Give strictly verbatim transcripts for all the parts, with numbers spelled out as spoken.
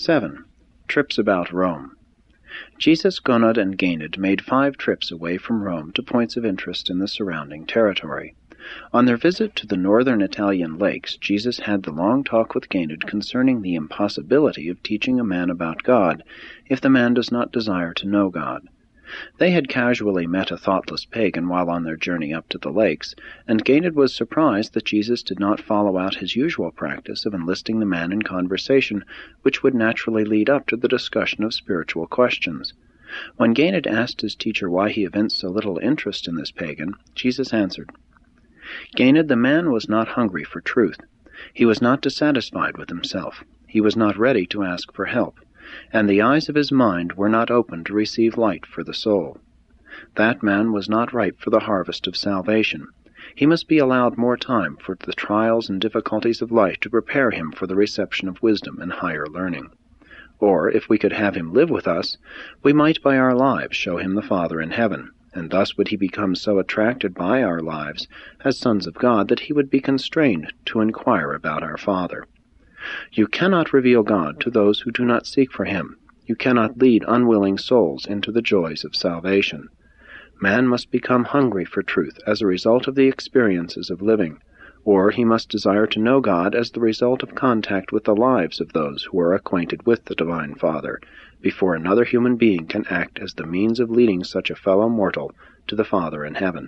seven. Trips about Rome. Jesus, Gonod, and Ganid made five trips away from Rome to points of interest in the surrounding territory. On their visit to the northern Italian lakes, Jesus had the long talk with Ganid concerning the impossibility of teaching a man about God if the man does not desire to know God. They had casually met a thoughtless pagan while on their journey up to the lakes, and Ganid was surprised that Jesus did not follow out his usual practice of enlisting the man in conversation, which would naturally lead up to the discussion of spiritual questions. When Ganid asked his teacher why he evinced so little interest in this pagan, Jesus answered, "Ganid, the man was not hungry for truth. He was not dissatisfied with himself. He was not ready to ask for help, and the eyes of his mind were not open to receive light for the soul. That man was not ripe for the harvest of salvation. He must be allowed more time for the trials and difficulties of life to prepare him for the reception of wisdom and higher learning. Or, if we could have him live with us, we might by our lives show him the Father in heaven, and thus would he become so attracted by our lives as sons of God that he would be constrained to inquire about our Father. You cannot reveal God to those who do not seek for him. You cannot lead unwilling souls into the joys of salvation. Man must become hungry for truth as a result of the experiences of living, or he must desire to know God as the result of contact with the lives of those who are acquainted with the Divine Father, before another human being can act as the means of leading such a fellow mortal to the Father in heaven.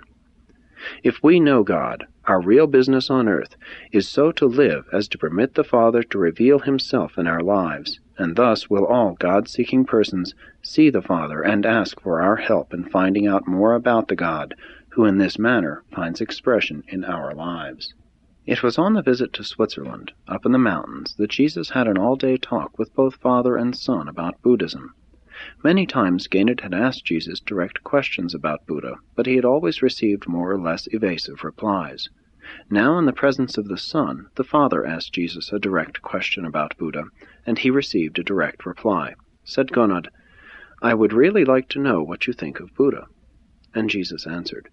If we know God, our real business on earth is so to live as to permit the Father to reveal himself in our lives, and thus will all God-seeking persons see the Father and ask for our help in finding out more about the God who in this manner finds expression in our lives. It was on the visit to Switzerland, up in the mountains, that Jesus had an all-day talk with both father and son about Buddhism. Many times Ganid had asked Jesus direct questions about Buddha, but he had always received more or less evasive replies. Now, in the presence of the son, the father asked Jesus a direct question about Buddha, and he received a direct reply. Said Gonod, "I would really like to know what you think of Buddha." And Jesus answered,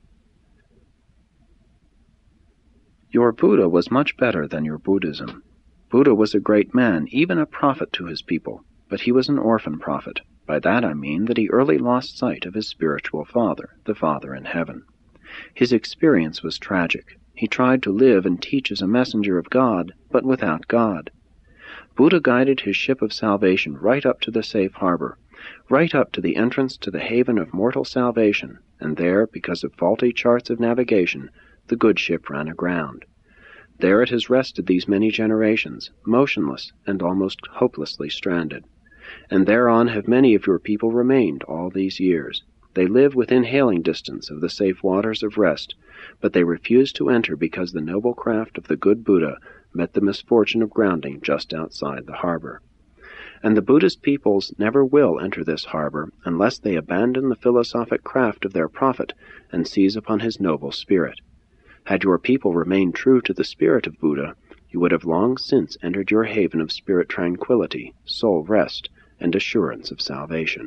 "Your Buddha was much better than your Buddhism. Buddha was a great man, even a prophet to his people, but he was an orphan prophet. By that I mean that he early lost sight of his spiritual father, the Father in heaven. His experience was tragic. He tried to live and teach as a messenger of God, but without God. Buddha guided his ship of salvation right up to the safe harbor, right up to the entrance to the haven of mortal salvation, and there, because of faulty charts of navigation, the good ship ran aground. There it has rested these many generations, motionless and almost hopelessly stranded. And thereon have many of your people remained all these years. They live within hailing distance of the safe waters of rest, but they refuse to enter because the noble craft of the good Buddha met the misfortune of grounding just outside the harbor. And the Buddhist peoples never will enter this harbor unless they abandon the philosophic craft of their prophet and seize upon his noble spirit. Had your people remained true to the spirit of Buddha, you would have long since entered your haven of spirit tranquility, soul rest, and assurance of salvation.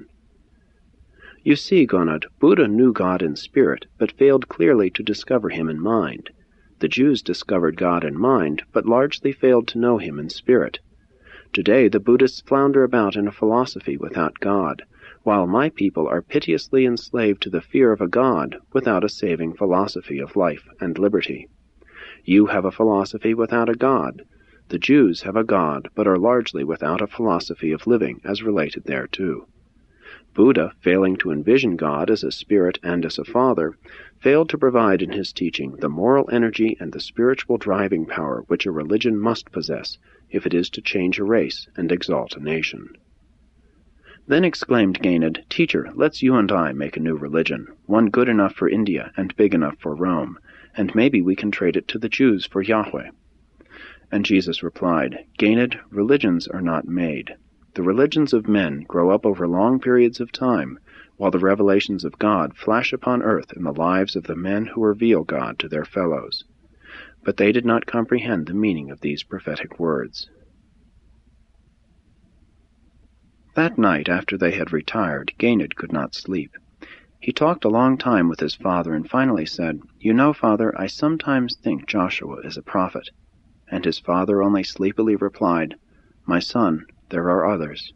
You see, Gonod, Buddha knew God in spirit, but failed clearly to discover him in mind. The Jews discovered God in mind, but largely failed to know him in spirit. Today the Buddhists flounder about in a philosophy without God, while my people are piteously enslaved to the fear of a God without a saving philosophy of life and liberty. You have a philosophy without a God. The Jews have a God, but are largely without a philosophy of living as related thereto. Buddha, failing to envision God as a spirit and as a father, failed to provide in his teaching the moral energy and the spiritual driving power which a religion must possess if it is to change a race and exalt a nation. Then exclaimed Ganid, "Teacher, let's you and I make a new religion, one good enough for India and big enough for Rome, and maybe we can trade it to the Jews for Yahweh." And Jesus replied, "Ganid, religions are not made. The religions of men grow up over long periods of time, while the revelations of God flash upon earth in the lives of the men who reveal God to their fellows." But they did not comprehend the meaning of these prophetic words. That night, after they had retired, Ganid could not sleep. He talked a long time with his father and finally said, "You know, Father, I sometimes think Joshua is a prophet." And his father only sleepily replied, "My son, there are others.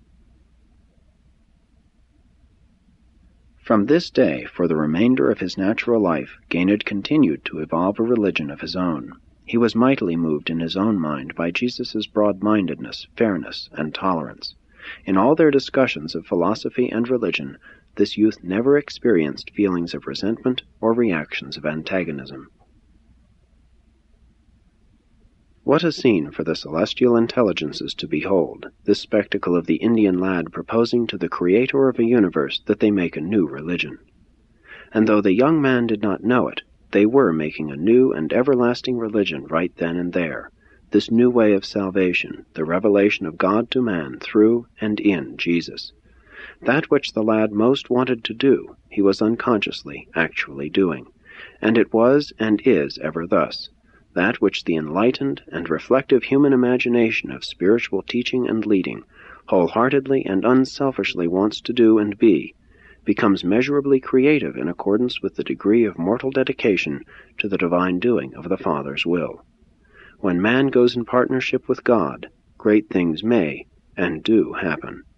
From this day, for the remainder of his natural life, Gaynor continued to evolve a religion of his own. He was mightily moved in his own mind by Jesus' broad-mindedness, fairness, and tolerance. In all their discussions of philosophy and religion, this youth never experienced feelings of resentment or reactions of antagonism. What a scene for the celestial intelligences to behold, this spectacle of the Indian lad proposing to the Creator of a universe that they make a new religion. And though the young man did not know it, they were making a new and everlasting religion right then and there, this new way of salvation, the revelation of God to man through and in Jesus. That which the lad most wanted to do, he was unconsciously actually doing, and it was and is ever thus. That which the enlightened and reflective human imagination of spiritual teaching and leading wholeheartedly and unselfishly wants to do and be, becomes measurably creative in accordance with the degree of mortal dedication to the divine doing of the Father's will. When man goes in partnership with God, great things may and do happen.